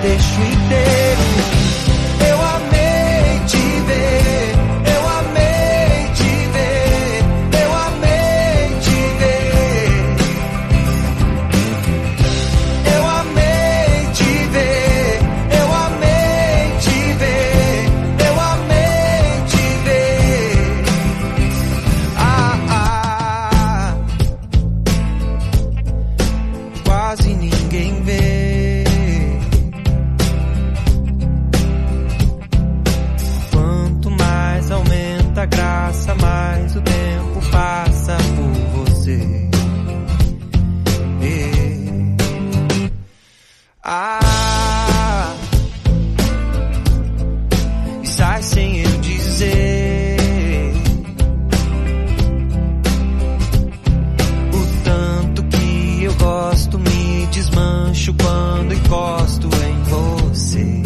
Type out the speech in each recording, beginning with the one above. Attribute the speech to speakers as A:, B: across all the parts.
A: deixo inteiro. Eu amei te ver, eu amei te ver, eu amei te ver. Eu amei te ver, eu amei te ver, eu amei te ver. Quase ninguém vê. Quanto mais aumenta a graça, mais o tempo passa por você. E sai sem eu dizer o tanto que eu gosto, me desmancho quando encosto em você.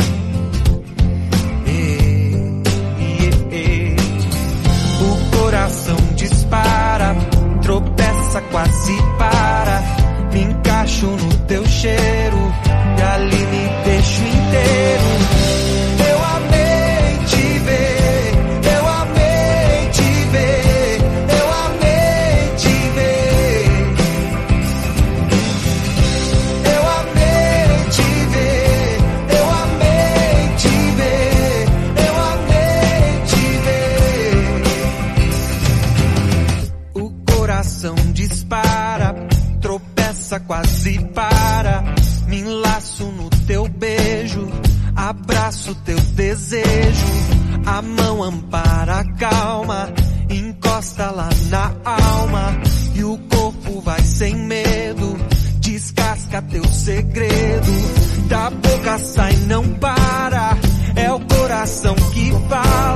A: O coração dispara, tropeça, quase para. Me encaixo no teu cheiro e ali me deixo inteiro. Eu amei te ver, eu amei te ver, eu amei te ver. Eu amei te ver, eu amei te ver, eu amei te ver. O coração dispara, tropeça, quase para. Me enlaço no teu beijo, abraço teu desejo. A mão ampara, calma, encosta lá na alma. E o corpo vai sem medo, descasca teu segredo. Da boca sai, não para, é o coração que fala.